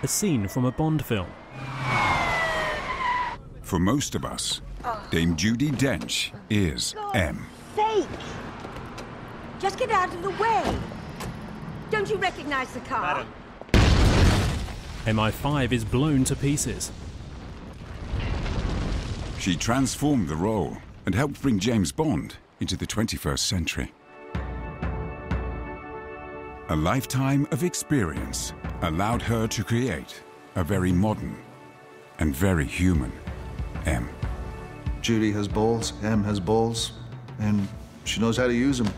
a scene from a Bond film. For most of us, Dame Judi Dench is M. Sake! Just get out of the way. Don't you recognize the car? MI5 is blown to pieces. She transformed the role and helped bring James Bond into the 21st century. A lifetime of experience allowed her to create a very modern and very human M. Judi has balls, M has balls, and she knows how to use them.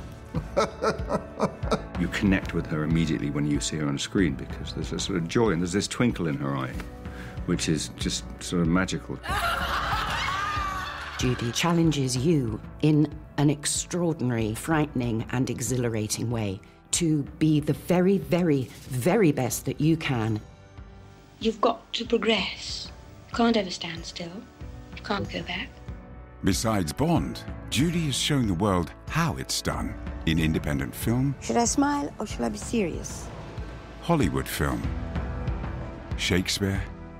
You connect with her immediately when you see her on screen because there's a sort of joy and there's this twinkle in her eye, which is just sort of magical. Judi challenges you in an extraordinary, frightening and exhilarating way to be the very, very, very best that you can. You've got to progress. You can't ever stand still. You can't go back. Besides Bond, Judi has shown the world how it's done in independent film. Should I smile or should I be serious? Hollywood film, Shakespeare,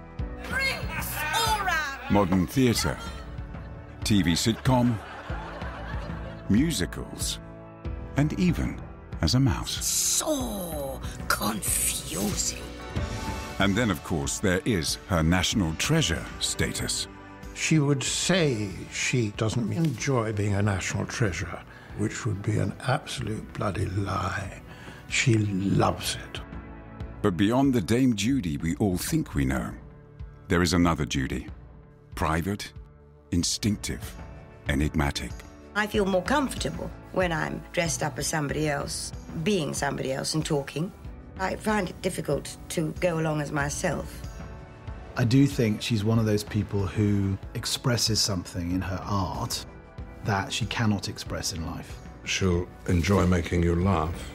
modern theatre, TV sitcom, musicals, and even as a mouse. So confusing. And then, of course, there is her national treasure status. She would say she doesn't enjoy being a national treasure, which would be an absolute bloody lie. She loves it. But beyond the Dame Judi we all think we know, there is another Judi. Private, instinctive, enigmatic. I feel more comfortable when I'm dressed up as somebody else, being somebody else and talking. I find it difficult to go along as myself. I do think she's one of those people who expresses something in her art that she cannot express in life. She'll enjoy making you laugh.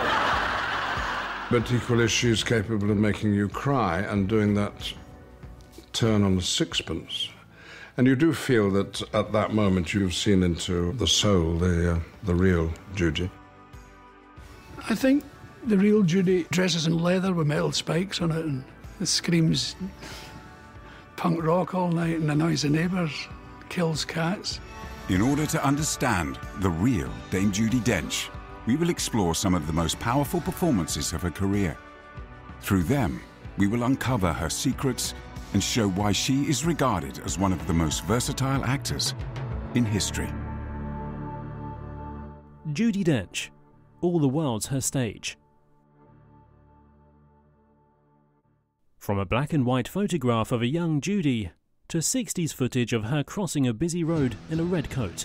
But equally, she's capable of making you cry and doing that turn on the sixpence. And you do feel that at that moment you've seen into the soul, the real Judi. I think the real Judi dresses in leather with metal spikes on it and screams punk rock all night and annoys the neighbours, kills cats. In order to understand the real Dame Judi Dench, we will explore some of the most powerful performances of her career. Through them, we will uncover her secrets and show why she is regarded as one of the most versatile actors in history. Judi Dench. All the world's her stage. From a black and white photograph of a young Judi to 60s footage of her crossing a busy road in a red coat.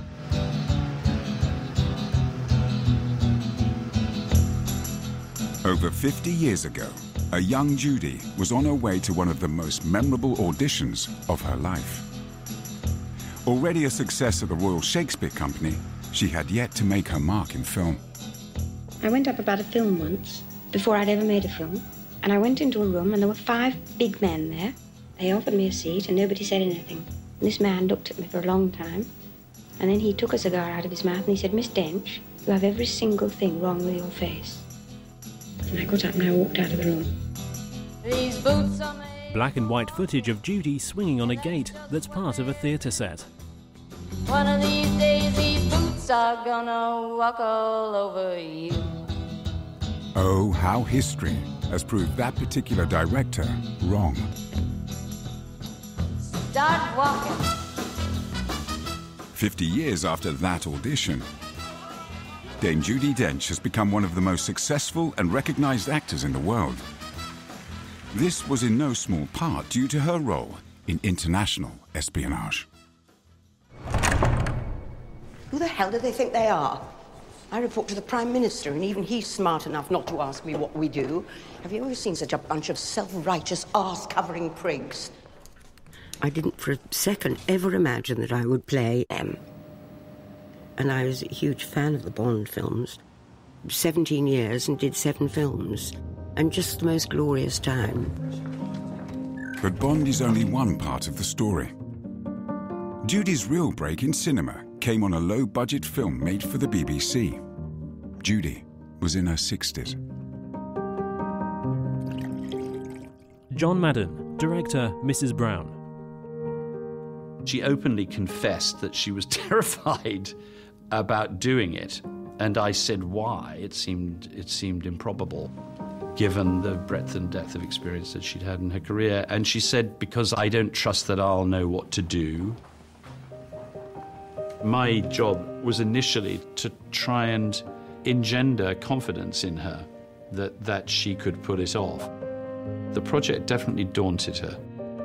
Over 50 years ago, a young Judi was on her way to one of the most memorable auditions of her life. Already a success at the Royal Shakespeare Company, she had yet to make her mark in film. I went up about a film once, before I'd ever made a film, and I went into a room and there were 5 big men there. They offered me a seat and nobody said anything. And this man looked at me for a long time, and then he took a cigar out of his mouth and he said, "Miss Dench, you have every single thing wrong with your face." And I got up and I walked out of the room. These boots are made. Black and white footage of Judi swinging on a gate that's part of a theatre set. One of these days these boots are gonna walk all over you. Oh, how history has proved that particular director wrong. Start walking. 50 years after that audition, Dame Judi Dench has become one of the most successful and recognized actors in the world. This was in no small part due to her role in international espionage. Who the hell do they think they are? I report to the Prime Minister, and even he's smart enough not to ask me what we do. Have you ever seen such a bunch of self-righteous, arse-covering prigs? I didn't for a second ever imagine that I would play M. And I was a huge fan of the Bond films. 17 years and did 7 films. And just the most glorious time. But Bond is only one part of the story. Judi's real break in cinema came on a low-budget film made for the BBC. Judi was in her 60s. John Madden, director Mrs. Brown. She openly confessed that she was terrified about doing it, and I said why. It seemed improbable, given the breadth and depth of experience that she'd had in her career. And she said, because I don't trust that I'll know what to do. My job was initially to try and engender confidence in her that she could pull it off. The project definitely daunted her.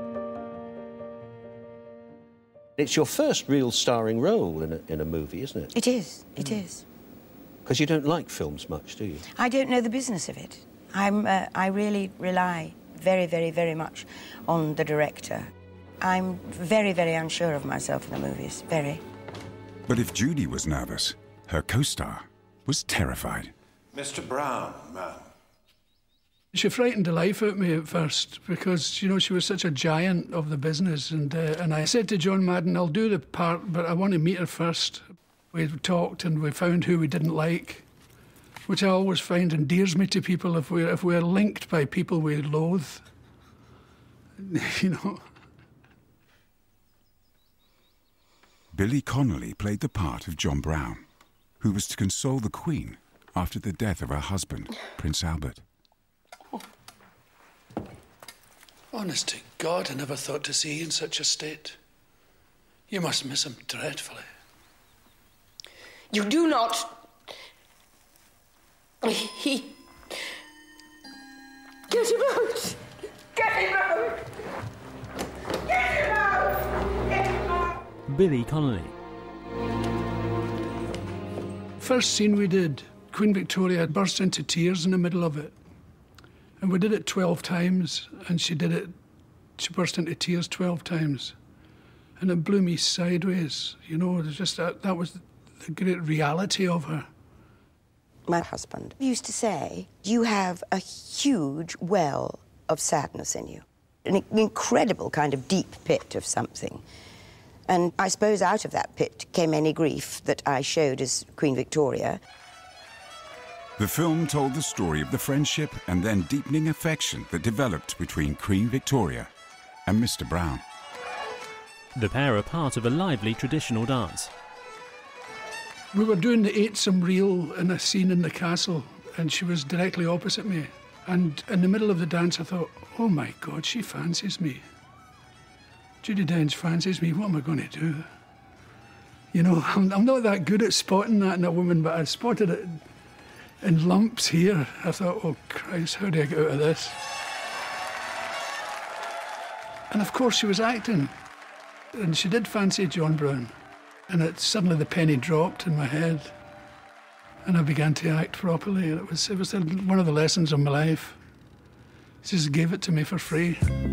It's your first real starring role in a movie, isn't it? It is. It is. Because you don't like films much, do you? I don't know the business of it. I really rely very, very, very much on the director. I'm very, very unsure of myself in the movies, very. But if Judy was nervous, her co-star was terrified. Mr. Brown, ma'am. She frightened the life out of me at first because, you know, she was such a giant of the business. And I said to John Madden, I'll do the part, but I want to meet her first. We talked and we found who we didn't like, which I always find endears me to people if we're linked by people we loathe. You know. Billy Connolly played the part of John Brown, who was to console the Queen after the death of her husband, Prince Albert. Honest to God, I never thought to see you in such a state. You must miss him dreadfully. You do not... He... Get him out! Get him out! Get him out! Get him out! Billy Connolly. First scene we did, Queen Victoria burst into tears in the middle of it. And we did it 12 times, and she burst into tears 12 times. And it blew me sideways, you know, it was just that was the great reality of her. My husband used to say, you have a huge well of sadness in you, an incredible kind of deep pit of something. And I suppose out of that pit came any grief that I showed as Queen Victoria. The film told the story of the friendship and then deepening affection that developed between Queen Victoria and Mr. Brown. The pair are part of a lively traditional dance. We were doing the Ate Some Reel in a scene in the castle, and she was directly opposite me. And in the middle of the dance, I thought, oh my God, she fancies me. Judi Dench fancies me, what am I going to do? You know, I'm not that good at spotting that in a woman, but I spotted it in lumps here. I thought, oh Christ, how do I get out of this? And of course she was acting. And she did fancy John Brown. And suddenly the penny dropped in my head. And I began to act properly. And it was one of the lessons of my life. She just gave it to me for free.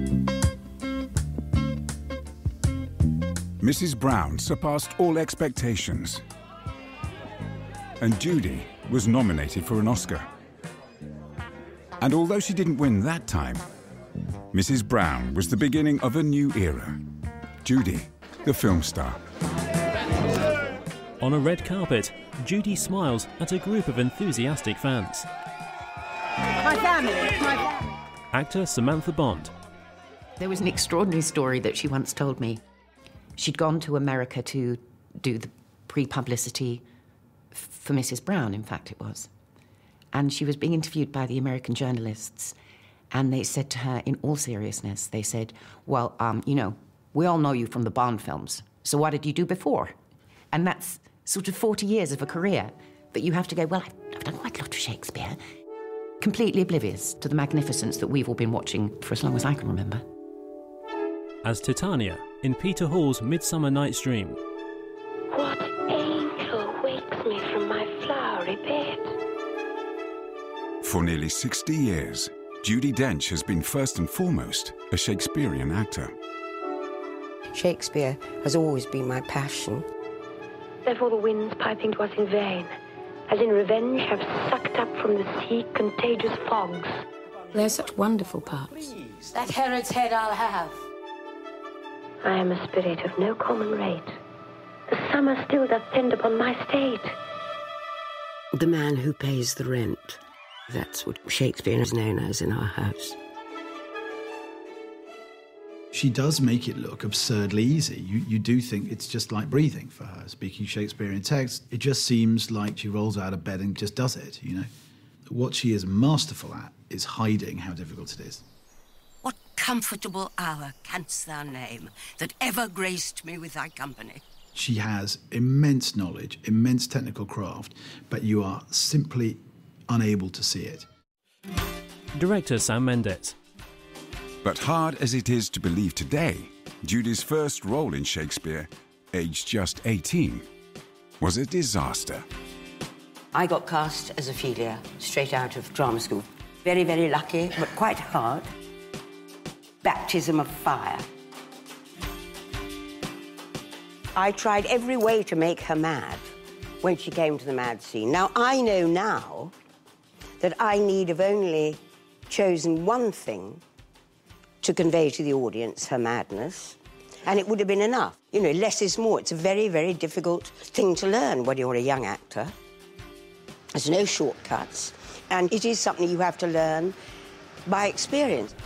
Mrs. Brown surpassed all expectations. And Judy was nominated for an Oscar. And although she didn't win that time, Mrs. Brown was the beginning of a new era. Judy, the film star. On a red carpet, Judy smiles at a group of enthusiastic fans. My family, my family. Actor Samantha Bond. There was an extraordinary story that she once told me. She'd gone to America to do the pre-publicity for Mrs. Brown, in fact it was. And she was being interviewed by the American journalists, and they said to her, in all seriousness, they said, well, you know, we all know you from the Bond films, so what did you do before? And that's sort of 40 years of a career that you have to go, well, I've done quite a lot of Shakespeare. Completely oblivious to the magnificence that we've all been watching for as long as I can remember. As Titania in Peter Hall's Midsummer Night's Dream. What angel wakes me from my flowery bed? For nearly 60 years, Judi Dench has been first and foremost a Shakespearean actor. Shakespeare has always been my passion. Therefore the winds piping to us in vain, as in revenge have sucked up from the sea contagious fogs. They're such wonderful parts. That Herod's head I'll have. I am a spirit of no common rate. The summer still doth tend upon my state. The man who pays the rent. That's what Shakespeare is known as in our house. She does make it look absurdly easy. You do think it's just like breathing for her, speaking Shakespearean text. It just seems like she rolls out of bed and just does it, you know. What she is masterful at is hiding how difficult it is. What comfortable hour canst thou name that ever graced me with thy company? She has immense knowledge, immense technical craft, but you are simply unable to see it. Director Sam Mendes. But hard as it is to believe today, Judy's first role in Shakespeare, aged just 18, was a disaster. I got cast as Ophelia, straight out of drama school. Very, very lucky, but quite hard. Baptism of fire. I tried every way to make her mad when she came to the mad scene. Now, I know now that I need have only chosen one thing to convey to the audience her madness, and it would have been enough. You know, less is more. It's a very, very difficult thing to learn when you're a young actor. There's no shortcuts, and it is something you have to learn by experience.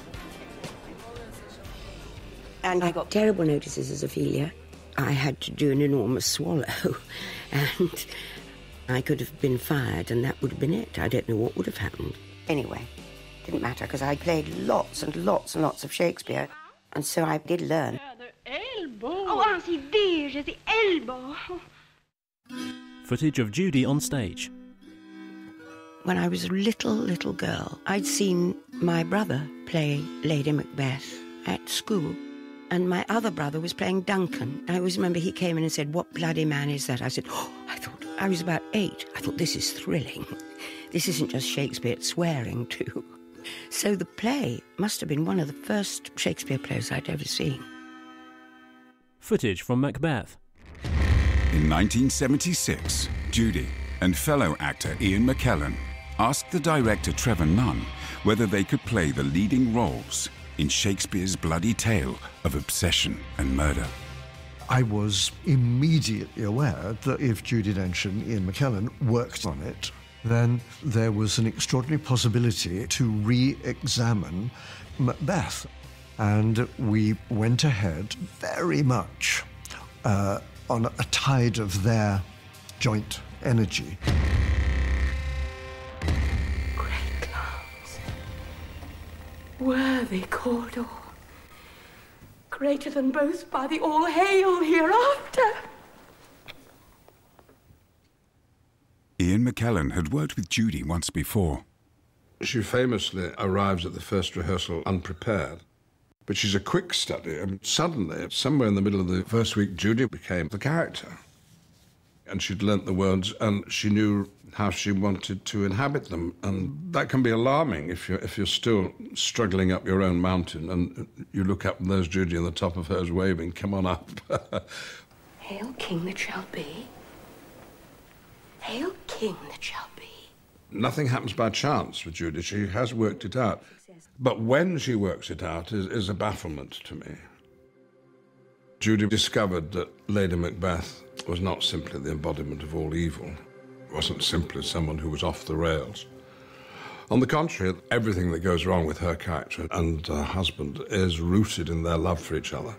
And I got terrible notices as Ophelia. I had to do an enormous swallow, and I could have been fired, and that would have been it. I don't know what would have happened. Anyway, didn't matter, because I played lots and lots and lots of Shakespeare, and so I did learn. Oh, Auntie dear, j'ai the elbow. Footage of Judy on stage. When I was a little girl, I'd seen my brother play Lady Macbeth at school, and my other brother was playing Duncan. I always remember he came in and said, "What bloody man is that?" I said, "Oh," I was about 8. I thought, this is thrilling. This isn't just Shakespeare, it's swearing too. So the play must have been one of the first Shakespeare plays I'd ever seen. Footage from Macbeth. In 1976, Judy and fellow actor Ian McKellen asked the director Trevor Nunn whether they could play the leading roles in Shakespeare's bloody tale of obsession and murder. I was immediately aware that if Judi Dench and Ian McKellen worked on it, then there was an extraordinary possibility to re-examine Macbeth. And we went ahead very much on a tide of their joint energy. Great clouds, worthy Cawdor, greater than both by the all-hail hereafter. Ian McKellen had worked with Judy once before. She famously arrives at the first rehearsal unprepared, but she's a quick study, and suddenly, somewhere in the middle of the first week, Judy became the character. And she'd learnt the words, and she knew how she wanted to inhabit them, and that can be alarming if you're still struggling up your own mountain, and you look up and there's Judy, and the top of her is waving, "Come on up." Hail, King that shall be. Hail, King that shall be. Nothing happens by chance with Judy. She has worked it out. But when she works it out is a bafflement to me. Judy discovered that Lady Macbeth was not simply the embodiment of all evil. It wasn't simply someone who was off the rails. On the contrary, everything that goes wrong with her character and her husband is rooted in their love for each other.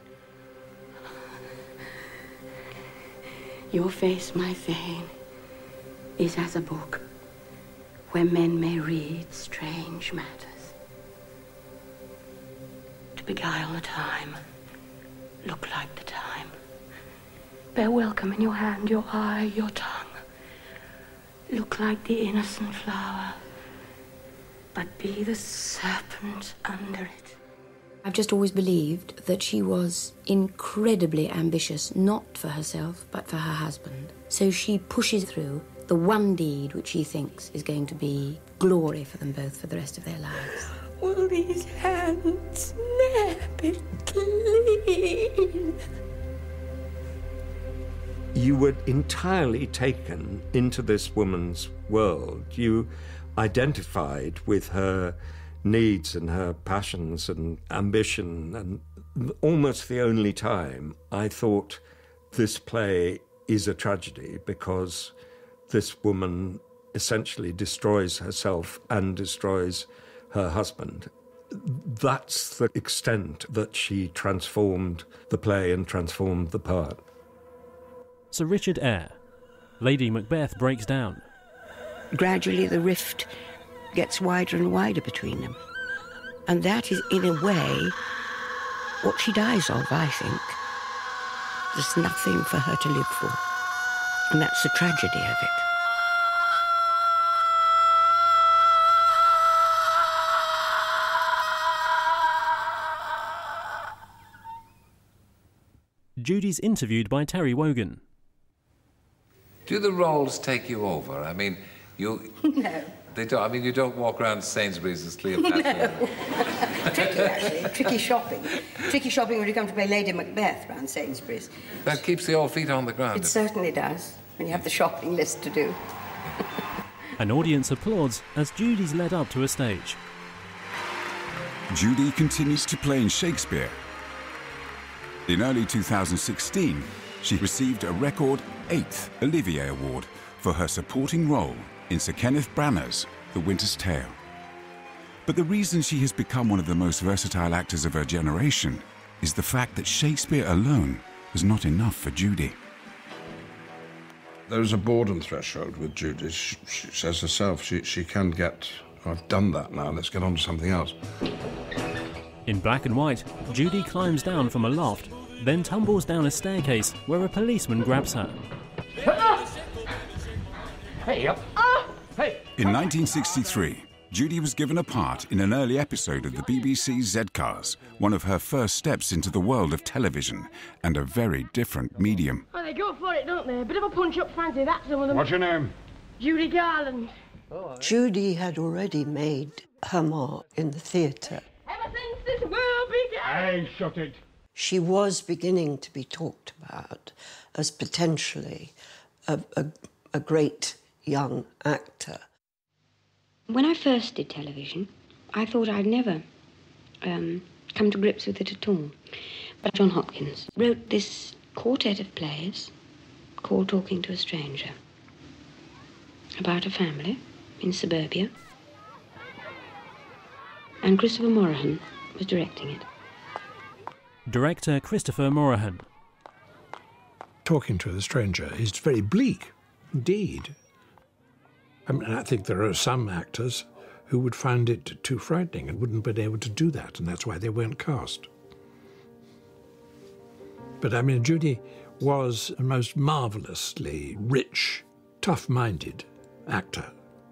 Your face, my Thane, is as a book where men may read strange matters. To beguile the time, look like the time. Bear welcome in your hand, your eye, your tongue. Look like the innocent flower, but be the serpent under it. I've just always believed that she was incredibly ambitious, not for herself, but for her husband. So she pushes through the one deed which she thinks is going to be glory for them both for the rest of their lives. Will these hands ne'er be clean? You were entirely taken into this woman's world. You identified with her needs and her passions and ambition, and almost the only time I thought this play is a tragedy, because this woman essentially destroys herself and destroys her husband. that's the extent that she transformed the play and transformed the part. Sir Richard Eyre. Lady Macbeth breaks down. Gradually the rift gets wider and wider between them. And that is, in a way, what she dies of, I think. There's nothing for her to live for. And that's the tragedy of it. Judy's interviewed by Terry Wogan. Do the roles take you over? I mean, you... No. They don't. I mean, you don't walk around Sainsbury's as Cleopatra. No. Tricky, actually. Tricky shopping. Tricky shopping when you come to play Lady Macbeth round Sainsbury's. That keeps the old feet on the ground. It certainly does, when you have the shopping list to do. An audience applauds as Judy's led up to a stage. Judy continues to play in Shakespeare. In early 2016, she received a record 8th Olivier Award for her supporting role in Sir Kenneth Branagh's The Winter's Tale. But the reason she has become one of the most versatile actors of her generation is the fact that Shakespeare alone was not enough for Judy. There's a boredom threshold with Judy. She says herself she can get, I've done that now, let's get on to something else. In black and white, Judy climbs down from a loft, then tumbles down a staircase where a policeman grabs her. Hey, up. In 1963, Judy was given a part in an early episode of the BBC Z-Cars, one of her first steps into the world of television, and a very different medium. Oh, they go for it, don't they? A bit of a punch-up fancy, that's some of them. What's your name? Judy Garland. Judy had already made her mark in the theatre. Ever since this world began. Hey, shut it. She was beginning to be talked about as potentially a great young actor. When I first did television, I thought I'd never come to grips with it at all. But John Hopkins wrote this quartet of plays called Talking to a Stranger, about a family in suburbia. And Christopher Morahan was directing it. Director Christopher Morahan. Talking to a Stranger is very bleak, indeed. I mean, I think there are some actors who would find it too frightening and wouldn't be able to do that, and that's why they weren't cast. But, I mean, Judy was a most marvellously rich, tough-minded actor.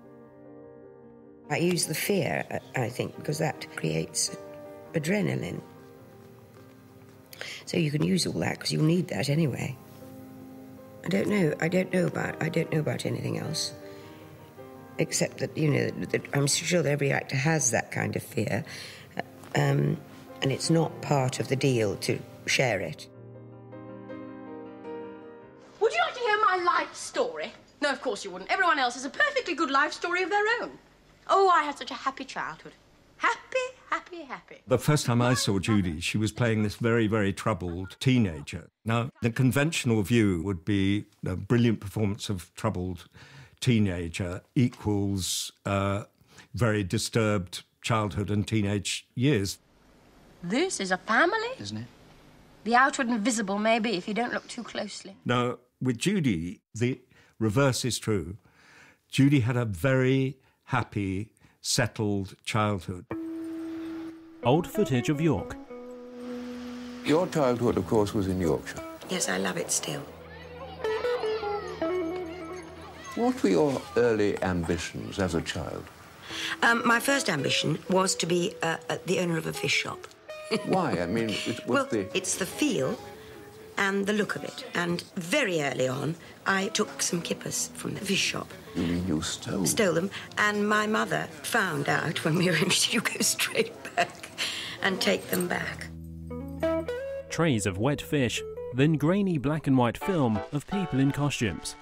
I use the fear, I think, because that creates adrenaline. So you can use all that because you'll need that anyway. I don't know about anything else. Except that, you know, that I'm sure that every actor has that kind of fear, and it's not part of the deal to share it. Would you like to hear my life story? No, of course you wouldn't. Everyone else has a perfectly good life story of their own. Oh, I had such a happy childhood. Happy, happy, happy. The first time I saw Judy, she was playing this very, very troubled teenager. Now, the conventional view would be a brilliant performance of troubled teenager equals very disturbed childhood and teenage years. This is a family, isn't it? The outward and visible, maybe, if you don't look too closely. Now, with Judy, the reverse is true. Judy had a very happy, settled childhood. Old footage of York. Your childhood, of course, was in Yorkshire. Yes, I love it still. What were your early ambitions as a child? My first ambition was to be the owner of a fish shop. Why? I mean, it's the feel and the look of it. And very early on, I took some kippers from the fish shop. You mean you stole? Stole them. And my mother found out when we were in, you go straight back and take them back. Trays of wet fish, then grainy black and white film of people in costumes.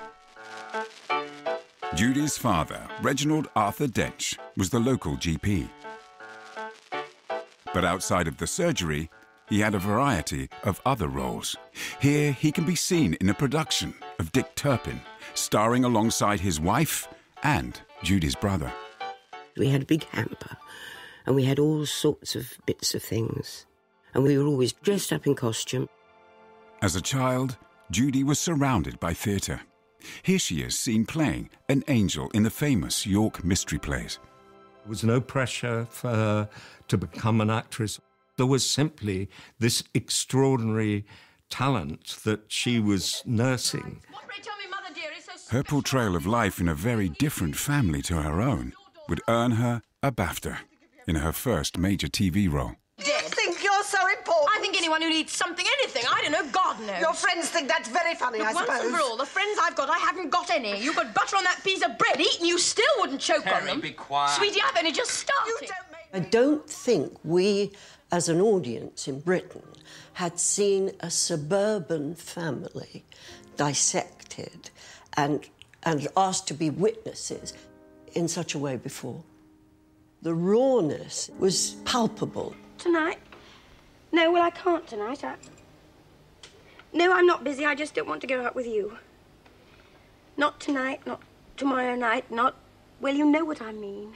Judy's father, Reginald Arthur Dench, was the local GP. But outside of the surgery, he had a variety of other roles. Here, he can be seen in a production of Dick Turpin, starring alongside his wife and Judy's brother. We had a big hamper, and we had all sorts of bits of things. And we were always dressed up in costume. As a child, Judy was surrounded by theatre. Here she is seen playing an angel in the famous York Mystery Plays. There was no pressure for her to become an actress. There was simply this extraordinary talent that she was nursing. Her portrayal of life in a very different family to her own would earn her a BAFTA in her first major TV role. Do you think you're so important? I think anyone who needs something, anything, I don't know, God knows. Your friends think that's very funny, Look, I suppose. once and for all, the friends I've got, I haven't got any. You put butter on that piece of bread, eat, and you still wouldn't choke on them. Be quiet. Sweetie, I've only just started. I don't think we, as an audience in Britain, had seen a suburban family dissected and asked to be witnesses in such a way before. The rawness was palpable. Tonight? No, well, I can't tonight. No, I'm not busy. I just don't want to go out with you. Not tonight, not tomorrow night, not... Well, you know what I mean.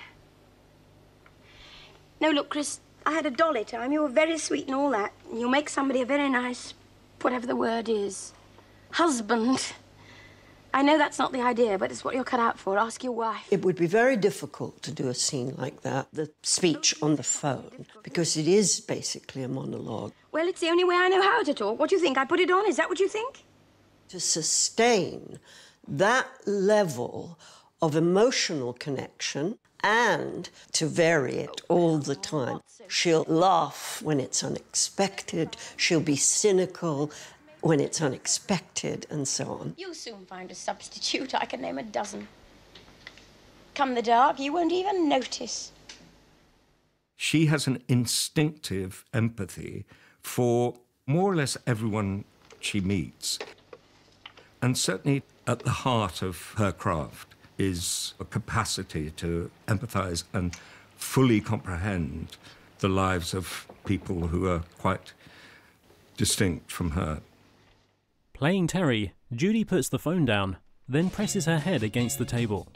No, look, Chris, I had a dolly time. You were very sweet and all that. You'll make somebody a very nice, whatever the word is, husband. I know that's not the idea, but it's what you're cut out for. Ask your wife. It would be very difficult to do a scene like that, the speech on the phone, because it is basically a monologue. Well, it's the only way I know how to talk. What do you think? I put it on? Is that what you think? To sustain that level of emotional connection and to vary it all the time. She'll laugh when it's unexpected. She'll be cynical when it's unexpected, and so on. You'll soon find a substitute. I can name a dozen. Come the dark, you won't even notice. She has an instinctive empathy for more or less everyone she meets. And certainly at the heart of her craft is a capacity to empathise and fully comprehend the lives of people who are quite distinct from her. Playing Terry, Judy puts the phone down, then presses her head against the table.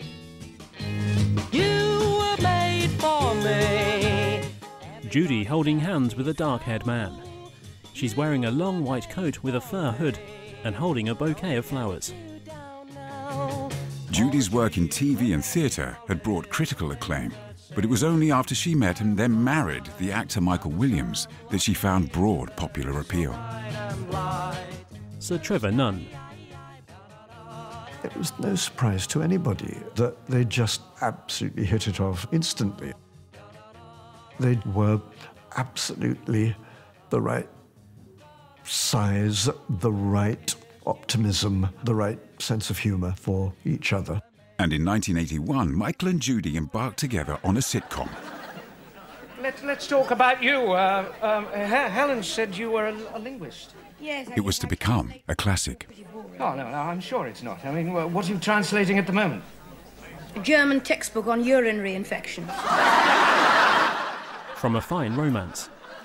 You were made for me. Judy holding hands with a dark-haired man. She's wearing a long white coat with a fur hood and holding a bouquet of flowers. Judy's work in TV and theatre had brought critical acclaim, but it was only after she met and then married the actor Michael Williams that she found broad popular appeal. Sir Trevor Nunn. It was no surprise to anybody that they just absolutely hit it off instantly. They were absolutely the right size, the right optimism, the right sense of humour for each other. And in 1981, Michael and Judy embarked together on a sitcom. Let's talk about you. Helen said you were a linguist. Yes. It was to become a classic. Oh, no, I'm sure it's not. I mean, what are you translating at the moment? A German textbook on urinary infections. From a fine romance.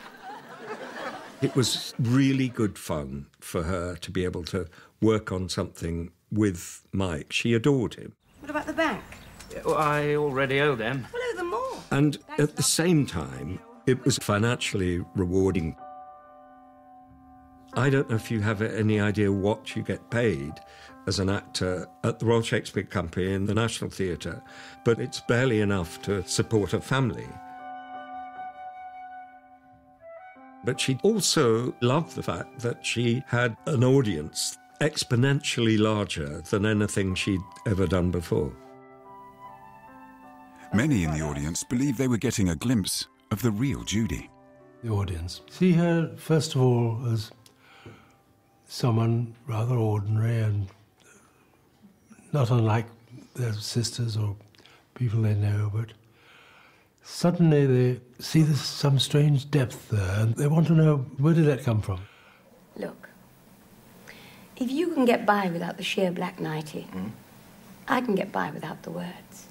It was really good fun for her to be able to work on something with Mike. She adored him. What about the bank? Well, I already owe them. Well, owe them more. And at the same time, it was financially rewarding. I don't know if you have any idea what you get paid as an actor at the Royal Shakespeare Company in the National Theatre, but it's barely enough to support a family. But she also loved the fact that she had an audience exponentially larger than anything she'd ever done before. Many in the audience believed they were getting a glimpse of the real Judy. The audience see her, first of all, as someone rather ordinary and not unlike their sisters or people they know, but suddenly they see there's some strange depth there and they want to know, where did that come from? Look, if you can get by without the sheer black nighty, I can get by without the words.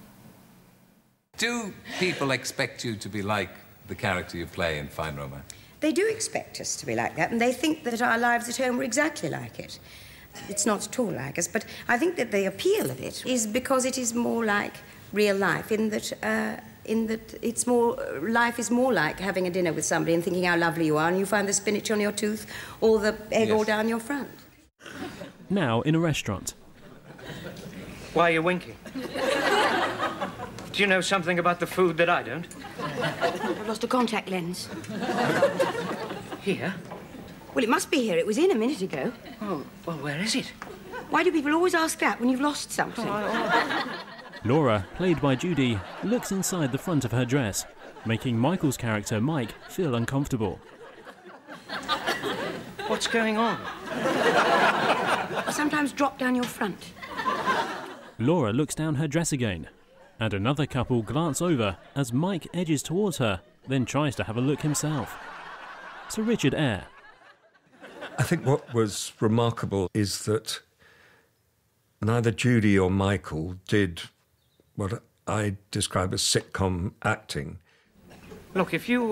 Do people expect you to be like the character you play in Fine Romance? They do expect us to be like that, and they think that our lives at home were exactly like it. It's not at all like us, but I think that the appeal of it is because it is more like real life, in that in that it's more... Life is more like having a dinner with somebody and thinking how lovely you are, and you find the spinach on your tooth or the egg all down your front. Now in a restaurant. Why are you winking? Do you know something about the food that I don't? I've lost a contact lens. Here? Well, it must be here. It was in a minute ago. Oh, well, where is it? Why do people always ask that when you've lost something? Laura, played by Judy, looks inside the front of her dress, making Michael's character, Mike, feel uncomfortable. What's going on? Sometimes drop down your front. Laura looks down her dress again, and another couple glance over as Mike edges towards her, then tries to have a look himself. Sir Richard Eyre. I think what was remarkable is that neither Judy or Michael did what I describe as sitcom acting. Look, if you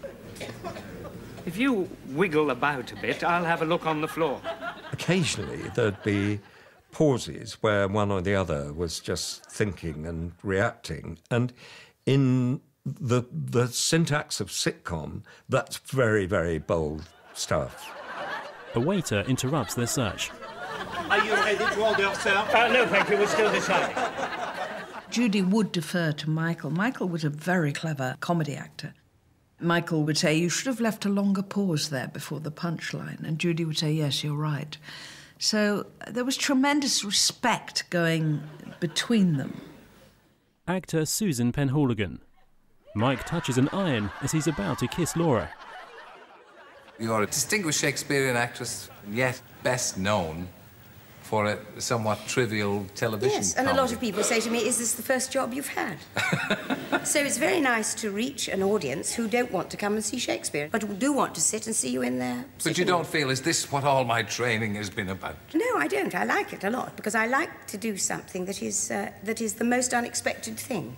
wiggle about a bit, I'll have a look on the floor. Occasionally, There'd be pauses where one or the other was just thinking and reacting. And in the syntax of sitcom, that's very, very bold stuff. A waiter interrupts their search. Are you ready to order yourself? No, thank you. We're still deciding. Judy would defer to Michael. Michael was a very clever comedy actor. Michael would say, you should have left a longer pause there before the punchline. And Judy would say, yes, you're right. So there was tremendous respect going between them. Actor Susan Penhaligon. Mike touches an iron as he's about to kiss Laura. You're a distinguished Shakespearean actress, yet best known for a somewhat trivial television Yes, and comedy. a lot of people say to me, is this the first job you've had? So it's very nice to reach an audience who don't want to come and see Shakespeare, but who do want to sit and see you in their... But you don't feel, is this what all my training has been about? No, I don't. I like it a lot, because I like to do something that is the most unexpected thing.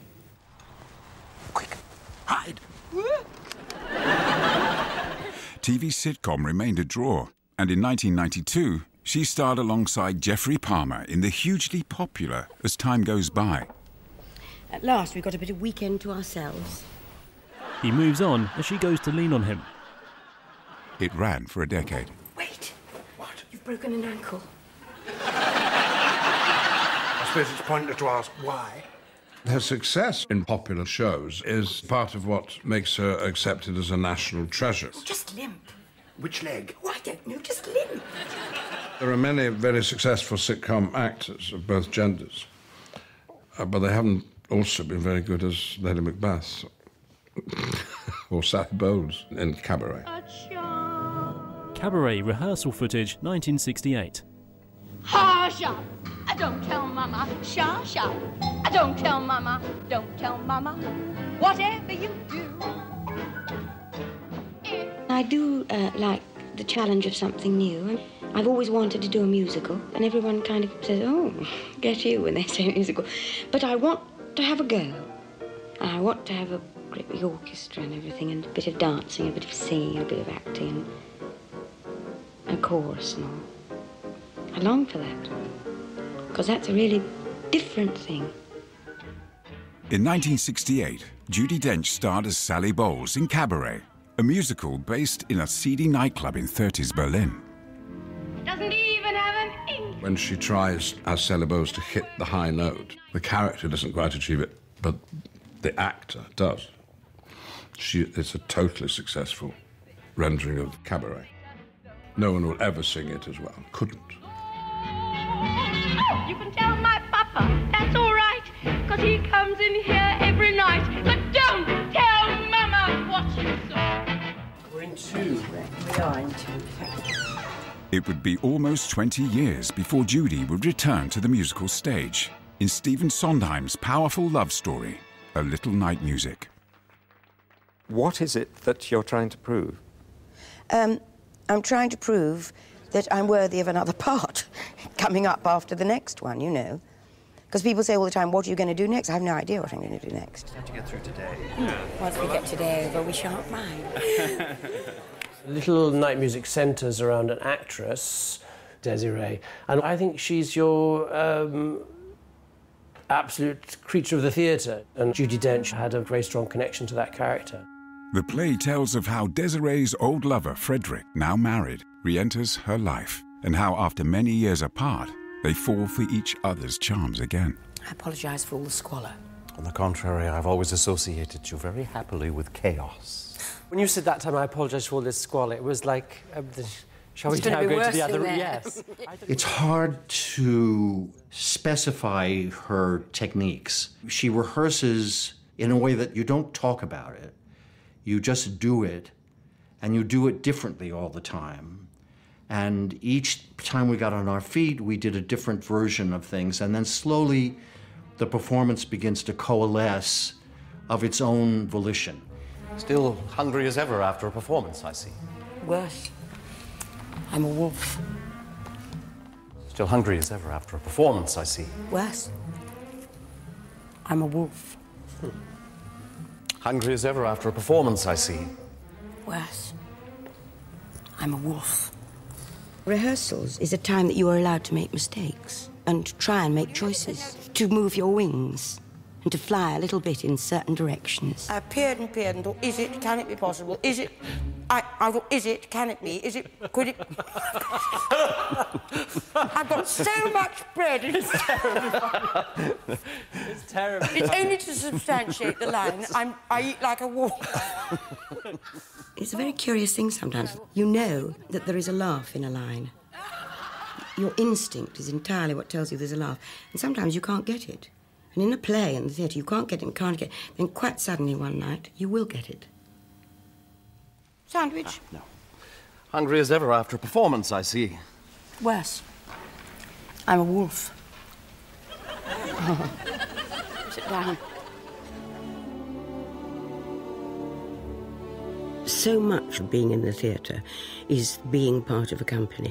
Hide! TV sitcom remained a draw, and in 1992, she starred alongside Geoffrey Palmer in the hugely popular As Time Goes By. At last, we've got a bit of weekend to ourselves. He moves on as she goes to lean on him. It ran for a decade. Wait. What? You've broken an ankle. I suppose it's pointless to ask why. Her success in popular shows is part of what makes her accepted as a national treasure. Just limp. Which leg? Oh, I don't know. Just limp. There are many very successful sitcom actors of both genders, but they haven't also been very good as Lady Macbeth or Sally Bowles in Cabaret. Cabaret rehearsal footage, 1968. Ha, sha. Don't tell Mama. Sha, sha. Don't tell Mama. Don't tell Mama. Whatever you do. I do like the challenge of something new. I've always wanted to do a musical, and everyone kind of says, oh, get you when they say musical. But I want to have a go. And I want to have a great big orchestra and everything, and a bit of dancing, a bit of singing, a bit of acting, and a chorus and all. I long for that, because that's a really different thing. In 1968, Judi Dench starred as Sally Bowles in Cabaret, a musical based in a seedy nightclub in 30s Berlin. Doesn't even have an ink. When she tries, as Sally Bowles, to hit the high note, the character doesn't quite achieve it, but the actor does. It's a totally successful rendering of Cabaret. No one will ever sing it as well. Couldn't. Oh, you can tell my papa, that's all right, because he comes in here every night. But don't tell Mama what you saw. We're in two. We are in two. It would be almost 20 years before Judy would return to the musical stage in Stephen Sondheim's powerful love story, A Little Night Music. What is it that you're trying to prove? I'm trying to prove that I'm worthy of another part coming up after the next one, you know. Because people say all the time, what are you going to do next? I have no idea what I'm going to do next. Have to get through today. Once we get today over, we shan't mind. Little Night Music centres around an actress, Desiree, and I think she's your absolute creature of the theatre, and Judi Dench had a very strong connection to that character. The play tells of how Desiree's old lover, Frederick, now married, re-enters her life, and how after many years apart, they fall for each other's charms again. I apologise for all the squalor. On the contrary, I've always associated you very happily with chaos. When you said that time, I apologise for all this squalor, it was like, shall we now go to the other room? Yes. It's hard to specify her techniques. She rehearses in a way that you don't talk about it. You just do it, and you do it differently all the time. And each time we got on our feet, we did a different version of things, and then slowly the performance begins to coalesce of its own volition. Still hungry as ever after a performance, I see. Worse. I'm a wolf. Still hungry as ever after a performance, I see. Worse. I'm a wolf. Hungry as ever after a performance, I see. Worse. I'm a wolf. Rehearsals is a time that you are allowed to make mistakes and try and make choices, to move your wings and to fly a little bit in certain directions. I peered and thought, is it, can it be possible? Is it? I thought, is it, can it be? Is it, could it? I've got so much bread, it's terrible. It's terrible. It's only to substantiate the line, I eat like a wolf. It's a very curious thing sometimes. You know that there is a laugh in a line. Your instinct is entirely what tells you there's a laugh. And sometimes you can't get it. And in a play in the theatre, you can't get it and can't get it. Then quite suddenly one night, you will get it. Sandwich? No. Hungry as ever after a performance, I see. Worse. I'm a wolf. Sit down. So much of being in the theatre is being part of a company.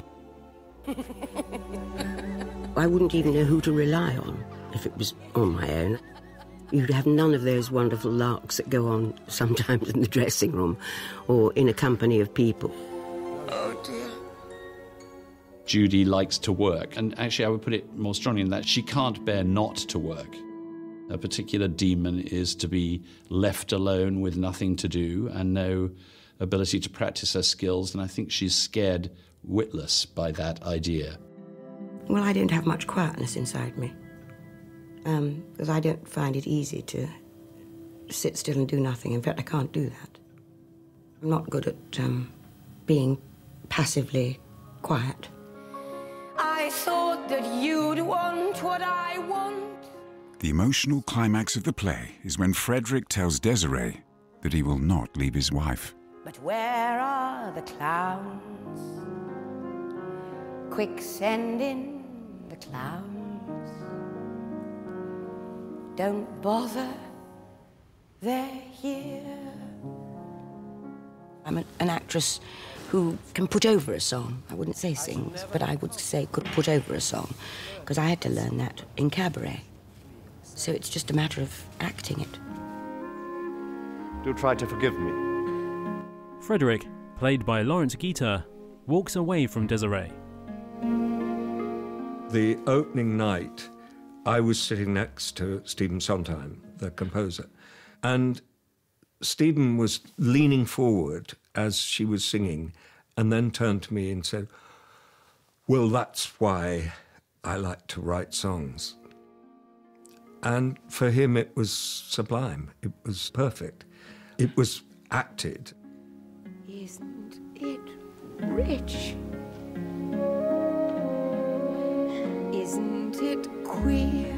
I wouldn't even know who to rely on if it was on my own. You'd have none of those wonderful larks that go on sometimes in the dressing room or in a company of people. Oh, dear. Judi likes to work, and actually I would put it more strongly in that she can't bear not to work. A particular demon is to be left alone with nothing to do and no ability to practice her skills, and I think she's scared witless by that idea. Well, I don't have much quietness inside me, because I don't find it easy to sit still and do nothing. In fact, I can't do that. I'm not good at being passively quiet. I thought that you'd want what I want. The emotional climax of the play is when Frederick tells Desiree that he will not leave his wife. But where are the clowns? Quick, send in the clowns. Don't bother, they're here. I'm an actress who can put over a song. I wouldn't say sings, but I would say could put over a song, because I had to learn that in cabaret. So it's just a matter of acting it. Do try to forgive me. Frederick, played by Lawrence Guiter, walks away from Desiree. The opening night, I was sitting next to Stephen Sondheim, the composer, and Stephen was leaning forward as she was singing and then turned to me and said, "Well, that's why I like to write songs." And for him, it was sublime. It was perfect. It was acted. Isn't it rich? Isn't it queer?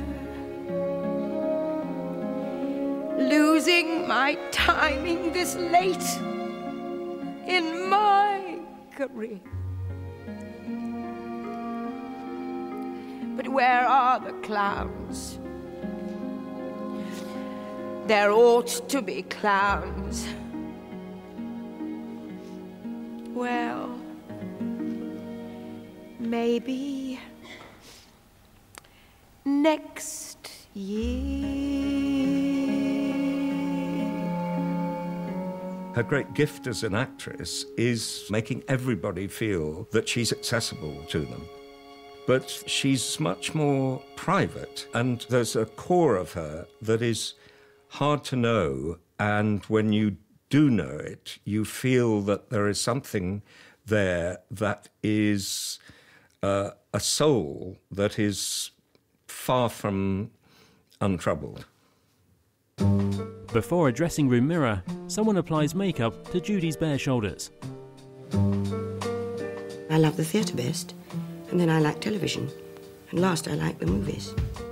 Losing my timing this late in my career. But where are the clowns? There ought to be clowns. Well, maybe next year. Her great gift as an actress is making everybody feel that she's accessible to them. but she's much more private, and there's a core of her that is hard to know, and when you do know it, you feel that there is something there that is a soul that is far from untroubled. Before a dressing room mirror, someone applies makeup to Judy's bare shoulders. I love the theatre best, and then I like television, and last I like the movies.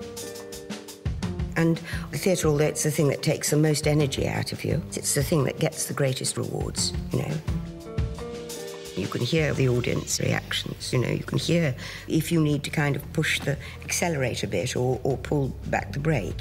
And the theatre, although it's the thing that takes the most energy out of you, it's the thing that gets the greatest rewards, you know. You can hear the audience reactions, you know, you can hear if you need to kind of push the accelerator a bit or pull back the brake.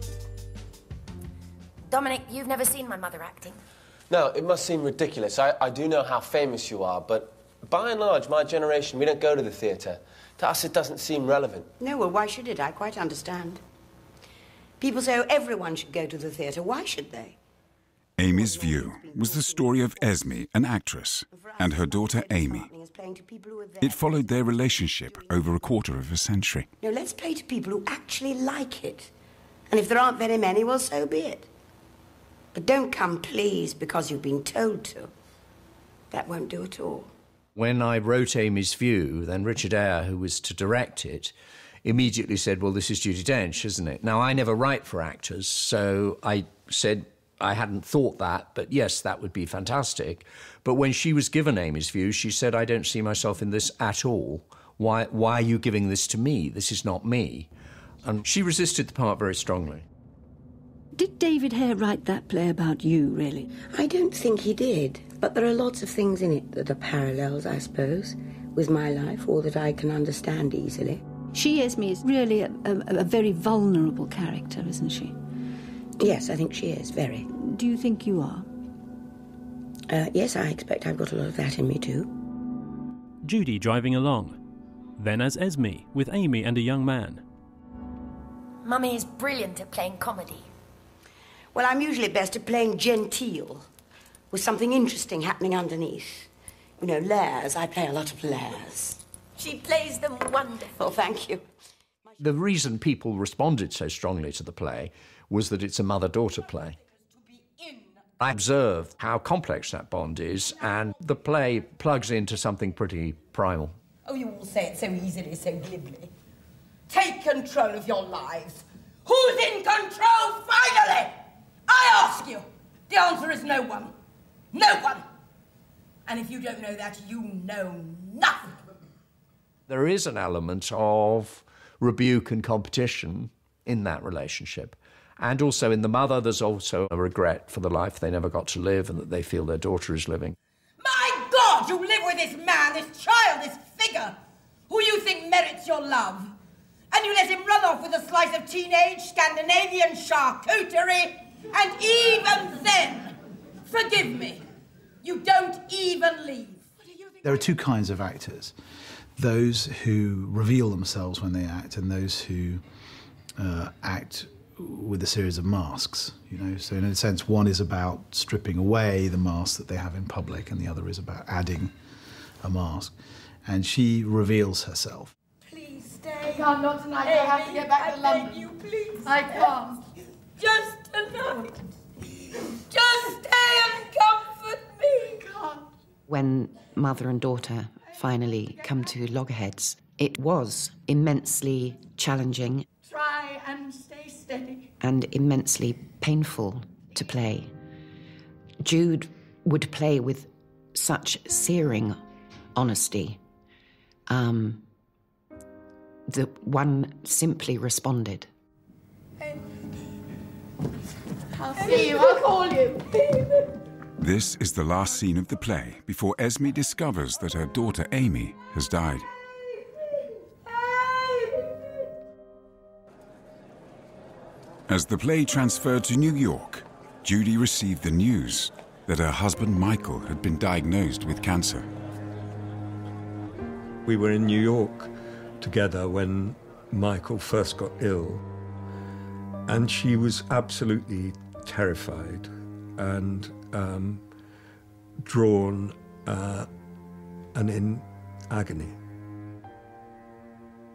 Dominic, you've never seen my mother acting. No, it must seem ridiculous. I do know how famous you are, but by and large, my generation, we don't go to the theatre. To us, it doesn't seem relevant. No, well, why should it? I quite understand. People say, oh, everyone should go to the theatre. Why should they? Amy's View was the story of Esme, an actress, and her daughter Amy. It followed their relationship over a quarter of a century. No, let's play to people who actually like it. And if there aren't very many, well, so be it. But don't come, please, because you've been told to. That won't do at all. When I wrote Amy's View, then Richard Eyre, who was to direct it, immediately said, well, this is Judi Dench, isn't it? Now, I never write for actors, so I said I hadn't thought that, but yes, that would be fantastic. But when she was given Amy's View, she said, I don't see myself in this at all. Why are you giving this to me? This is not me. And she resisted the part very strongly. Did David Hare write that play about you, really? I don't think he did, but there are lots of things in it that are parallels, I suppose, with my life, or that I can understand easily. She, Esme, is really a very vulnerable character, isn't she? Yes, I think she is, very. Do you think you are? Yes, I expect I've got a lot of that in me, too. Judy driving along. Then as Esme, with Amy and a young man. Mummy is brilliant at playing comedy. Well, I'm usually best at playing genteel, with something interesting happening underneath. You know, Lairs. I play a lot of Lairs. She plays them wonderfully. Oh, thank you. The reason people responded so strongly to the play was that it's a mother-daughter play. I observed how complex that bond is, and the play plugs into something pretty primal. Oh, you all say it so easily, so glibly. Take control of your lives. Who's in control, finally? I ask you. The answer is no one. No one. And if you don't know that, you know nothing. There is an element of rebuke and competition in that relationship. And also in the mother, there's also a regret for the life they never got to live and that they feel their daughter is living. My God, you live with this man, this child, this figure, who you think merits your love. And you let him run off with a slice of teenage Scandinavian charcuterie. And even then, forgive me, you don't even leave. There are two kinds of actors. Those who reveal themselves when they act and those who act with a series of masks, you know. So in a sense, one is about stripping away the mask that they have in public and the other is about adding a mask. And she reveals herself. Please stay. No, not tonight. I have to get back to London. Beg you, please. I can't. Just tonight. Just stay and comfort me. God. When mother and daughter finally come to loggerheads, it was immensely challenging. Try and stay steady. And immensely painful to play. Jude would play with such searing honesty. The one simply responded. I'll see you. I'll call you. This is the last scene of the play before Esme discovers that her daughter Amy has died. As the play transferred to New York, Judy received the news that her husband Michael had been diagnosed with cancer. We were in New York together when Michael first got ill, and she was absolutely terrified and drawn and in agony.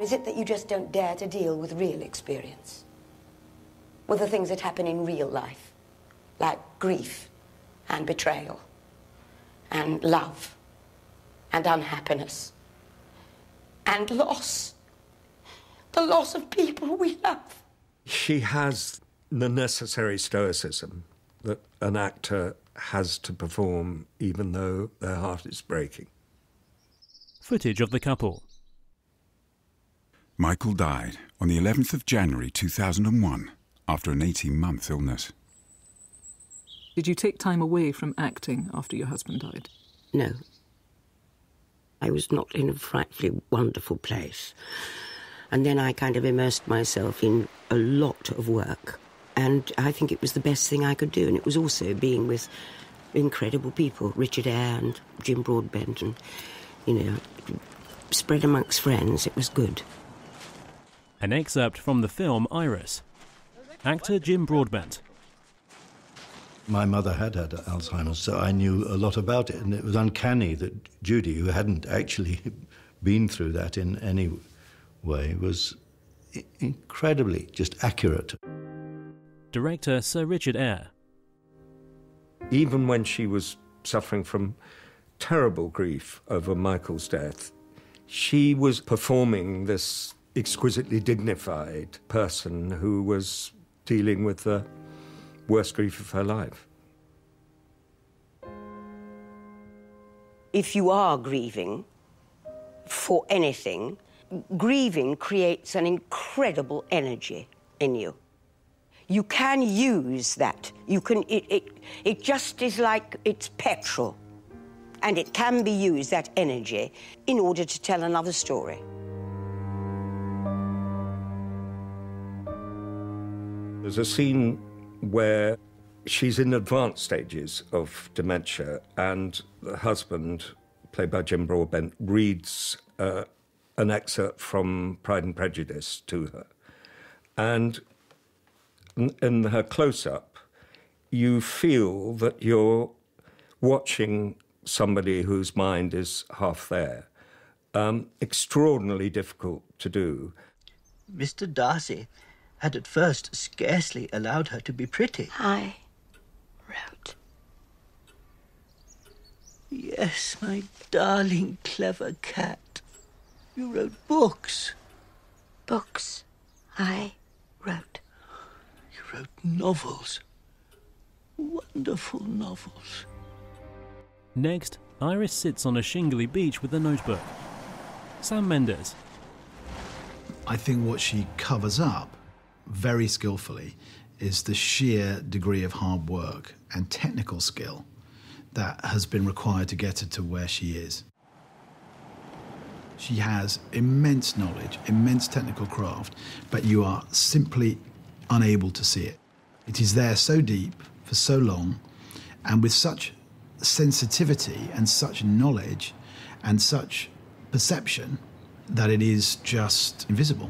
Is it that you just don't dare to deal with real experience? With the things that happen in real life? Like grief and betrayal and love and unhappiness and loss. The loss of people we love. She has the necessary stoicism that an actor has to perform even though their heart is breaking. Footage of the couple. Michael died on the 11th of January 2001 after an 18-month illness. Did you take time away from acting after your husband died? No. I was not in a frightfully wonderful place. And then I kind of immersed myself in a lot of work. And I think it was the best thing I could do. And it was also being with incredible people, Richard Eyre and Jim Broadbent, and, you know, spread amongst friends. It was good. An excerpt from the film Iris. Actor Jim Broadbent. My mother had Alzheimer's, so I knew a lot about it, and it was uncanny that Judy, who hadn't actually been through that in any way, was incredibly just accurate. Director Sir Richard Eyre. Even when she was suffering from terrible grief over Michael's death, she was performing this exquisitely dignified person who was dealing with the worst grief of her life. If you are grieving for anything, grieving creates an incredible energy in you. You can use that. You can. It just is like it's petrol, and it can be used, that energy, in order to tell another story. There's a scene where she's in advanced stages of dementia, and the husband, played by Jim Broadbent, reads an excerpt from Pride and Prejudice to her. And in her close-up, you feel that you're watching somebody whose mind is half there. Extraordinarily difficult to do. Mr. Darcy had at first scarcely allowed her to be pretty. I wrote. Yes, my darling, clever cat. You wrote books. Books. I wrote. You wrote novels. Wonderful novels. Next, Iris sits on a shingly beach with a notebook. Sam Mendes. I think what she covers up very skillfully is the sheer degree of hard work and technical skill that has been required to get her to where she is. She has immense knowledge, immense technical craft, but you are simply unable to see it. It is there so deep, for so long, and with such sensitivity and such knowledge and such perception that it is just invisible.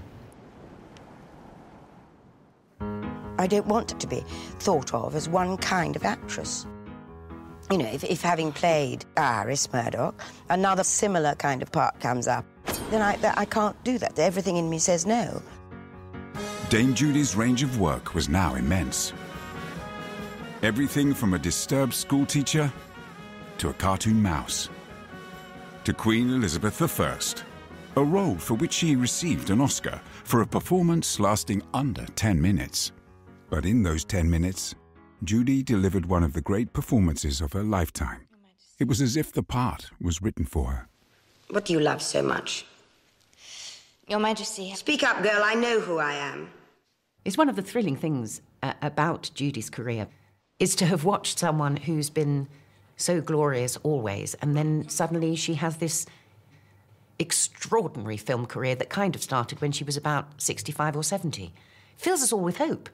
I don't want to be thought of as one kind of actress. You know, if having played Iris Murdoch, another similar kind of part comes up, then I can't do that. Everything in me says no. Dame Judy's range of work was now immense. Everything from a disturbed schoolteacher to a cartoon mouse, to Queen Elizabeth I, a role for which she received an Oscar for a performance lasting under 10 minutes. But in those 10 minutes, Judy delivered one of the great performances of her lifetime. It was as if the part was written for her. What do you love so much? Your Majesty. Speak up, girl. I know who I am. It's one of the thrilling things about Judy's career is to have watched someone who's been so glorious always, and then suddenly she has this extraordinary film career that kind of started when she was about 65 or 70. Fills us all with hope.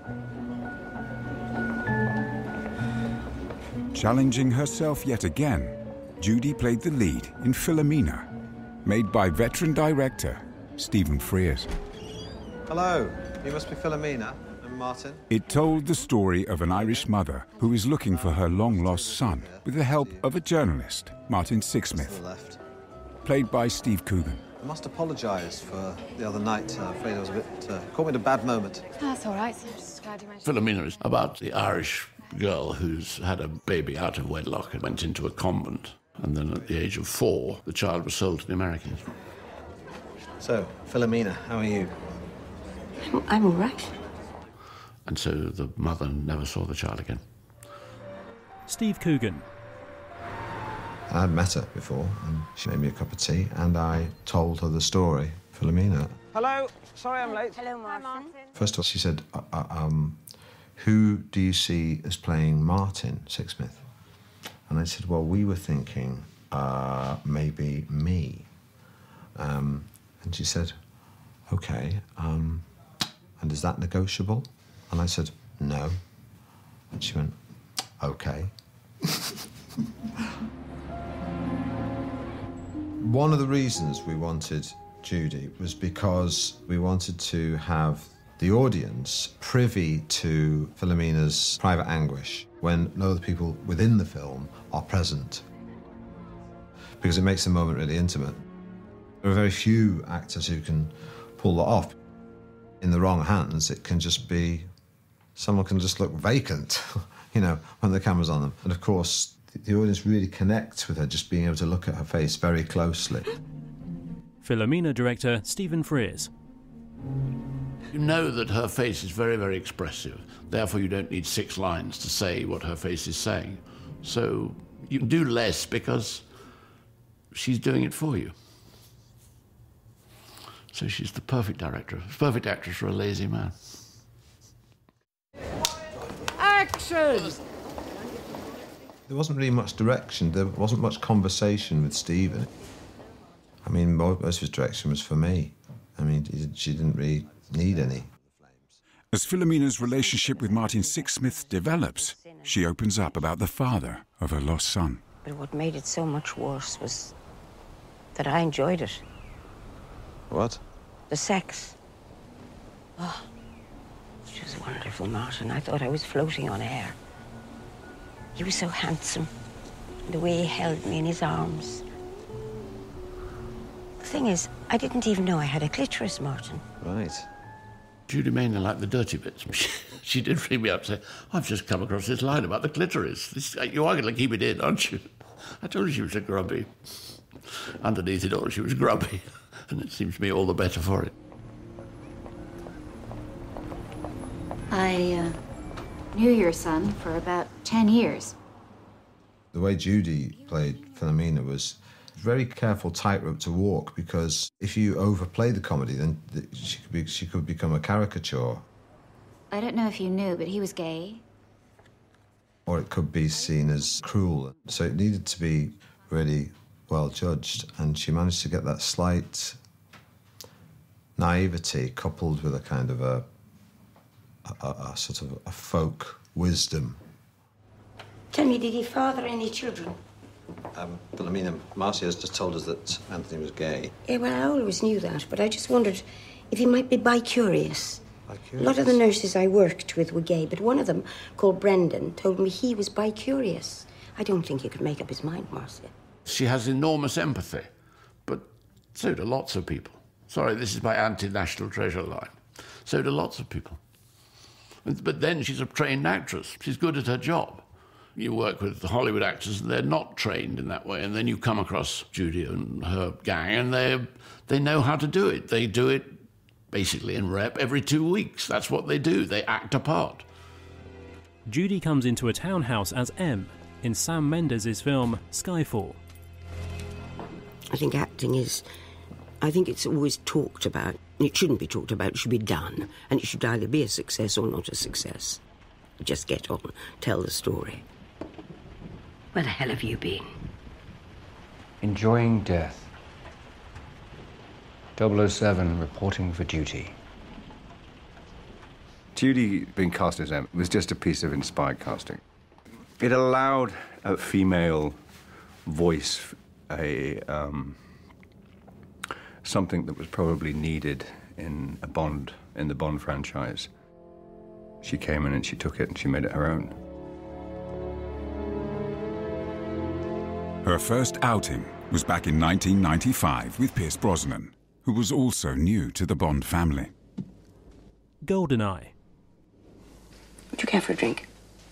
Challenging herself yet again, Judy played the lead in Philomena, made by veteran director Stephen Frears. Hello, you must be Philomena. I'm Martin. It told the story of an Irish mother who is looking for her long-lost son with the help of a journalist, Martin Sixsmith, played by Steve Coogan. I must apologise for the other night. I'm afraid I was a bit... caught me at a bad moment. That's all right. Just glad you mentioned Philomena is about the Irish girl who's had a baby out of wedlock and went into a convent. And then at the age of 4, the child was sold to the Americans. So, Philomena, how are you? I'm all right. And so the mother never saw the child again. Steve Coogan. I'd met her before, and she made me a cup of tea, and I told her the story, Philomena. Hello. Sorry I'm late. Hello, Martin. First of all, she said, who do you see as playing Martin Sixsmith? And I said, well, we were thinking maybe me. And she said, OK, and is that negotiable? And I said, no. And she went, OK. One of the reasons we wanted Judy was because we wanted to have the audience privy to Philomena's private anguish when no other people within the film are present, because it makes the moment really intimate. There are very few actors who can pull that off. In the wrong hands, it can just be... someone can just look vacant, you know, when the camera's on them. And of course, the audience really connects with her, just being able to look at her face very closely. Philomena director Stephen Frears. You know that her face is very, very expressive. Therefore, you don't need 6 lines to say what her face is saying. So you can do less because she's doing it for you. So she's the perfect director, perfect actress for a lazy man. Action! There wasn't really much direction. There wasn't much conversation with Stephen. I mean, most of his direction was for me. I mean, she didn't really need any. As Philomena's relationship with Martin Sixsmith develops, she opens up about the father of her lost son. But what made it so much worse was that I enjoyed it. What? The sex. Oh, it was wonderful, Martin. I thought I was floating on air. He was so handsome. The way he held me in his arms. The thing is, I didn't even know I had a clitoris, Martin. Right. Judy mainly liked the dirty bits. She did ring me up and say, I've just come across this line about the clitoris. You are going to keep it in, aren't you? I told her she was a grubby. Underneath it all, she was grubby. And it seems to me all the better for it. I knew your son for about 10 years. The way Judy played Philomena was a very careful tightrope to walk, because if you overplay the comedy, then she could become a caricature. I don't know if you knew, but he was gay. Or it could be seen as cruel. So it needed to be really well judged, and she managed to get that slight naivety coupled with a kind of a sort of a folk wisdom. Tell me, did he father any children? Philomena, Marcia has just told us that Anthony was gay. Yeah, well, I always knew that, but I just wondered if he might be bi-curious. A lot of the nurses I worked with were gay, but one of them, called Brendan, told me he was bi-curious. I don't think he could make up his mind, Marcia. She has enormous empathy, but so do lots of people. Sorry, this is my anti-national treasure line. So do lots of people. But then she's a trained actress. She's good at her job. You work with the Hollywood actors, and they're not trained in that way. And then you come across Judy and her gang, and they know how to do it. They do it basically in rep every 2 weeks. That's what they do. They act a part. Judy comes into a townhouse as M in Sam Mendes' film Skyfall. I think acting is... I think it's always talked about. It shouldn't be talked about. It should be done. And it should either be a success or not a success. Just get on. Tell the story. Where the hell have you been? Enjoying death. 007 reporting for duty. Judy being cast as M was just a piece of inspired casting. It allowed a female voice, something that was probably needed in the Bond franchise. She came in and she took it and she made it her own. Her first outing was back in 1995 with Pierce Brosnan, who was also new to the Bond family. GoldenEye. Would you care for a drink?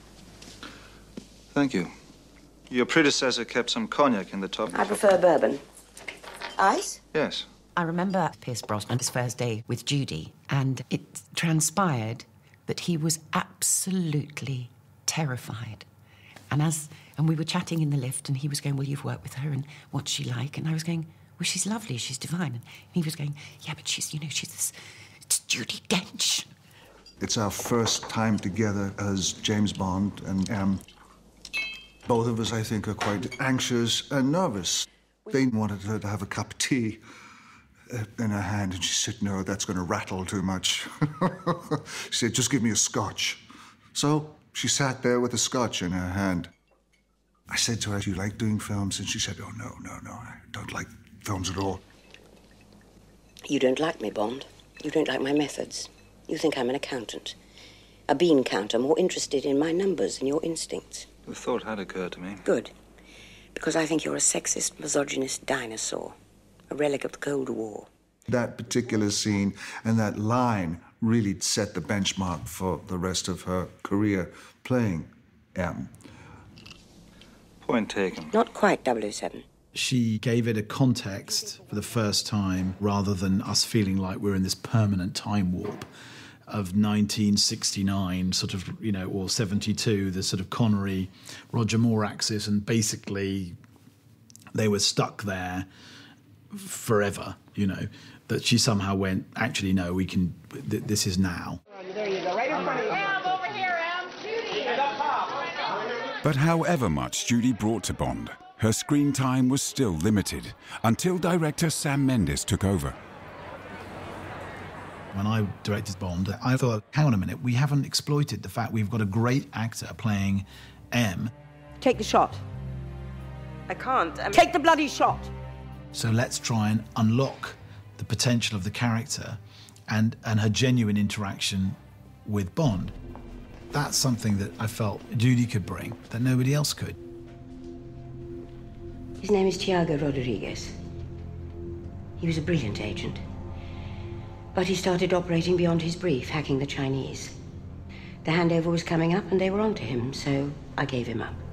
Thank you. Your predecessor kept some cognac in the top. I prefer bourbon. Ice? Yes. I remember Pierce Brosnan's first day with Judy, and it transpired that he was absolutely terrified. And we were chatting in the lift, and he was going, well, you've worked with her, and what's she like? And I was going, well, she's lovely, she's divine. And he was going, yeah, but she's this, it's Judi Dench. It's our first time together as James Bond and M. Both of us, I think, are quite anxious and nervous. They wanted her to have a cup of tea in her hand, and she said, no, that's going to rattle too much. She said, just give me a scotch. So she sat there with a scotch in her hand. I said to her, do you like doing films? And she said, oh, no, I don't like films at all. You don't like me, Bond. You don't like my methods. You think I'm an accountant. A bean counter, more interested in my numbers than your instincts. The thought had occurred to me. Good. Because I think you're a sexist, misogynist dinosaur. A relic of the Cold War. That particular scene and that line really set the benchmark for the rest of her career playing M. Point taken. Not quite 007. She gave it a context for the first time, rather than us feeling like we're in this permanent time warp of 1969, sort of, or 72, the sort of Connery, Roger Moore axis, and basically they were stuck there forever, that she somehow went, actually, no, we can, this is now. There you go, right in front of you. Em, over here, Em. Judy. But however much Judy brought to Bond, her screen time was still limited, until director Sam Mendes took over. When I directed Bond, I thought, hang on a minute, we haven't exploited the fact we've got a great actor playing M. Take the shot. I can't. Take the bloody shot. So let's try and unlock the potential of the character and her genuine interaction with Bond. That's something that I felt Judy could bring that nobody else could. His name is Tiago Rodriguez. He was a brilliant agent. But he started operating beyond his brief, hacking the Chinese. The handover was coming up and they were onto him, so I gave him up.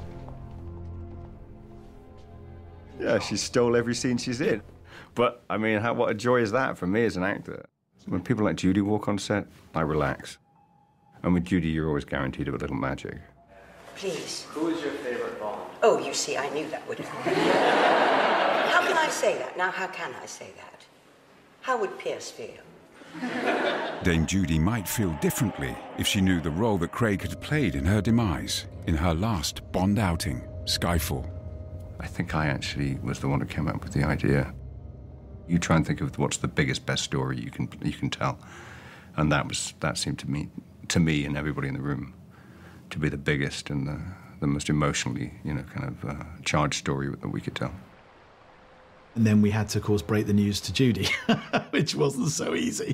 Yeah, she stole every scene she's in. But, I mean, what a joy is that for me as an actor? When people like Judy walk on set, I relax. And with Judy, you're always guaranteed of a little magic. Please. Who is your favorite Bond? Oh, you see, I knew that would happen. How can I say that? Now, how can I say that? How would Pierce feel? Dame Judy might feel differently if she knew the role that Craig had played in her demise, in her last Bond outing, Skyfall. I think I actually was the one who came up with the idea. You try and think of what's the biggest, best story you can tell, and that seemed to me and everybody in the room to be the biggest and the most emotionally, charged story that we could tell. And then we had to, of course, break the news to Judy, which wasn't so easy.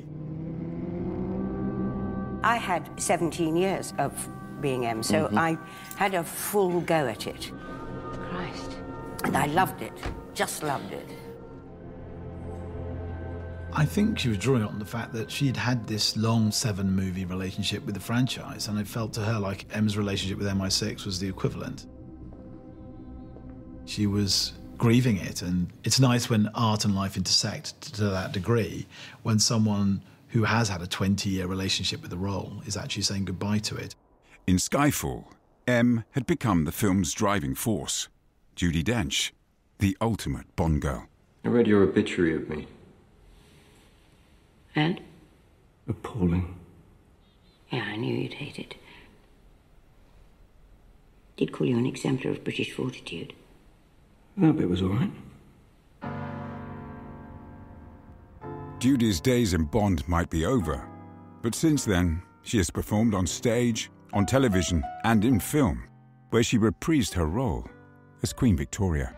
I had 17 years of being M, so I had a full go at it. Christ. And I loved it, just loved it. I think she was drawing on the fact that she'd had this long 7-movie relationship with the franchise, and it felt to her like M's relationship with MI6 was the equivalent. She was grieving it, and it's nice when art and life intersect to that degree, when someone who has had a 20-year relationship with the role is actually saying goodbye to it. In Skyfall, M had become the film's driving force. Judi Dench, the ultimate Bond girl. I read your obituary of me. And? Appalling. Yeah, I knew you'd hate it. Did call you an exemplar of British fortitude. That bit was all right. Judy's days in Bond might be over, but since then, she has performed on stage, on television, and in film, where she reprised her role as Queen Victoria.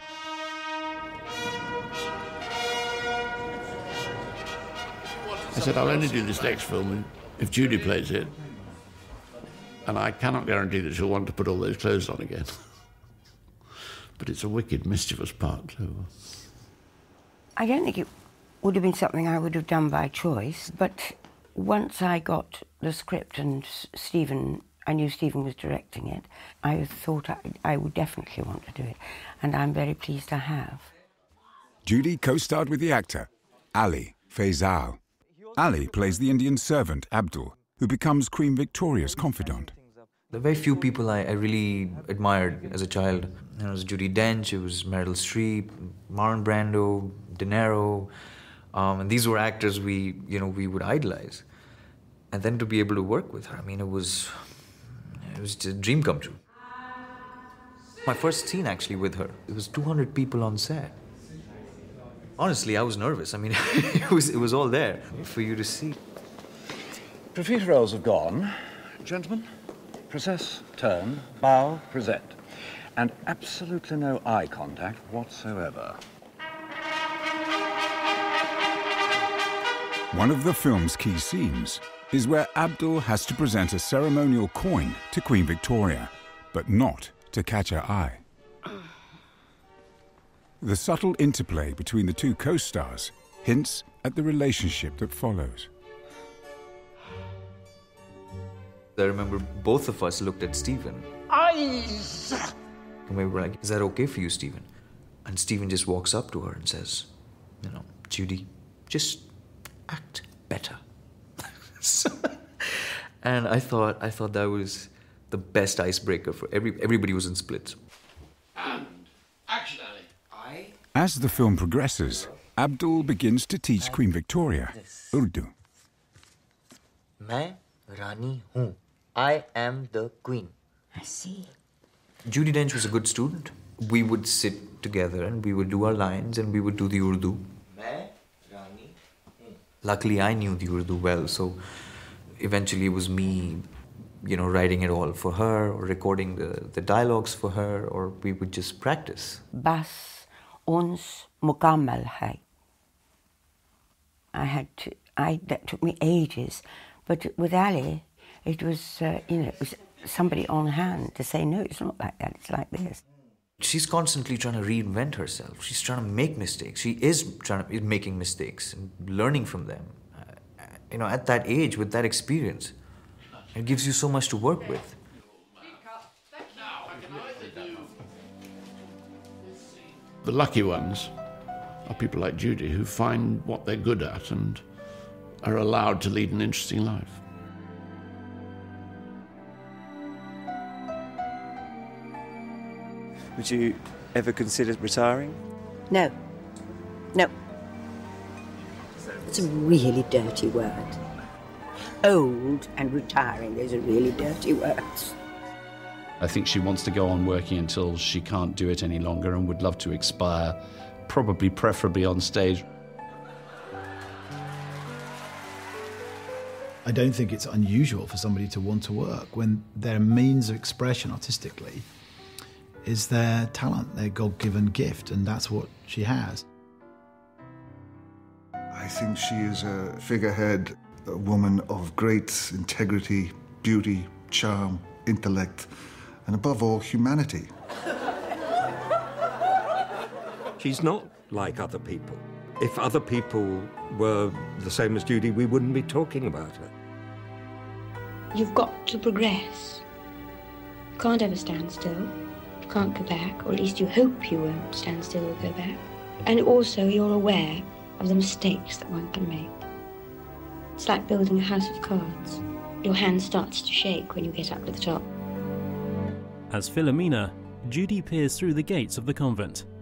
I said, I'll only do this next film if Judy plays it. And I cannot guarantee that she'll want to put all those clothes on again. But it's a wicked, mischievous part, too. I don't think it would have been something I would have done by choice, but once I got the script and I knew Stephen was directing it, I thought I would definitely want to do it, and I'm very pleased I have. Judy co-starred with the actor Ali Faisal. Ali plays the Indian servant Abdul, who becomes Queen Victoria's confidant. There were very few people I really admired as a child. It was Judi Dench, it was Meryl Streep, Marlon Brando, De Niro, and these were actors we would idolize. And then to be able to work with her, I mean, it was just a dream come true. My first scene actually with her, it was 200 people on set. Honestly, I was nervous. I mean, it was all there for you to see. Profiteroles have gone. Gentlemen, process, turn, bow, present. And absolutely no eye contact whatsoever. One of the film's key scenes is where Abdul has to present a ceremonial coin to Queen Victoria, but not to catch her eye. The subtle interplay between the two co-stars hints at the relationship that follows. I remember both of us looked at Stephen. Eyes! And we were like, is that okay for you, Stephen? And Stephen just walks up to her and says, Judy, just act better. And I thought that was the best icebreaker for everybody was in splits. And action, Ali. As the film progresses, Abdul begins to teach Queen Victoria Urdu. Main Rani hoon. I am the queen. I see. Judi Dench was a good student. We would sit together and we would do our lines and we would do the Urdu. Luckily, I knew the Urdu well, so eventually it was me, writing it all for her or recording the dialogues for her, or we would just practice. Bas uns mukammal hai. That took me ages, but with Ali, it was, it was somebody on hand to say, no, it's not like that, it's like this. She's constantly trying to reinvent herself. She's trying to make mistakes. She is making mistakes and learning from them. At that age, with that experience, it gives you so much to work with. The lucky ones are people like Judy who find what they're good at and are allowed to lead an interesting life. Would you ever consider retiring? No. No. It's a really dirty word. Old and retiring, those are really dirty words. I think she wants to go on working until she can't do it any longer and would love to expire, preferably on stage. I don't think it's unusual for somebody to want to work when their means of expression artistically is their talent, their God-given gift, and that's what she has. I think she is a figurehead, a woman of great integrity, beauty, charm, intellect, and above all, humanity. She's not like other people. If other people were the same as Judy, we wouldn't be talking about her. You've got to progress. You can't ever stand still. You can't go back, or at least you hope you won't stand still or go back. And also, you're aware of the mistakes that one can make. It's like building a house of cards. Your hand starts to shake when you get up to the top. As Philomena, Judy peers through the gates of the convent.